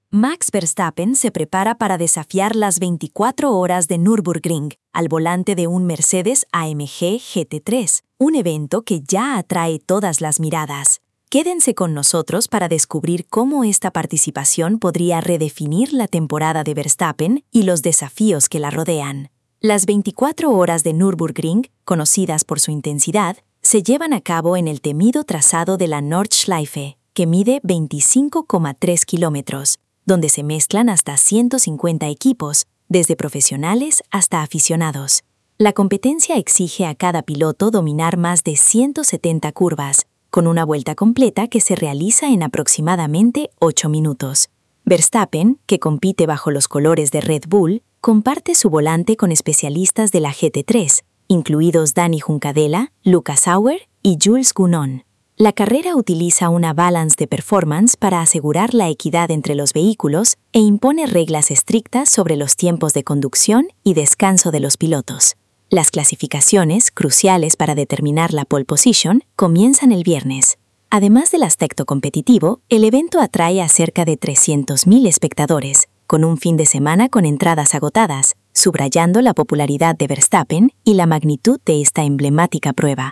Max Verstappen se prepara para desafiar las 24 horas de Nürburgring al volante de un Mercedes AMG GT3, un evento que ya atrae todas las miradas. Quédense con nosotros para descubrir cómo esta participación podría redefinir la temporada de Verstappen y los desafíos que la rodean. Las 24 horas de Nürburgring, conocidas por su intensidad, se llevan a cabo en el temido trazado de la Nordschleife, que mide 25,3 kilómetros, donde se mezclan hasta 150 equipos, desde profesionales hasta aficionados. La competencia exige a cada piloto dominar más de 170 curvas, con una vuelta completa que se realiza en aproximadamente 8 minutos. Verstappen, que compite bajo los colores de Red Bull, comparte su volante con especialistas de la GT3, incluidos Dani Juncadella, Lucas Sauer y Jules Gounon. La carrera utiliza una balance de performance para asegurar la equidad entre los vehículos e impone reglas estrictas sobre los tiempos de conducción y descanso de los pilotos. Las clasificaciones, cruciales para determinar la pole position, comienzan el viernes. Además del aspecto competitivo, el evento atrae a cerca de 300.000 espectadores, con un fin de semana con entradas agotadas, subrayando la popularidad de Verstappen y la magnitud de esta emblemática prueba.